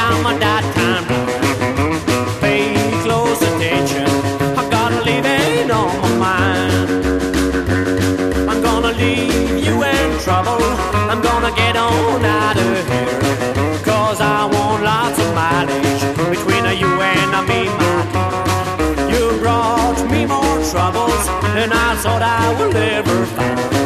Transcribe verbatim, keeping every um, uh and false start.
down my dot time. Pay close attention, I got a living on my mind. I'm gonna leave you in trouble, I'm gonna get on out of here, cause I want lots of mileage between you and me, my dear. You brought me more troubles than I thought I would ever find.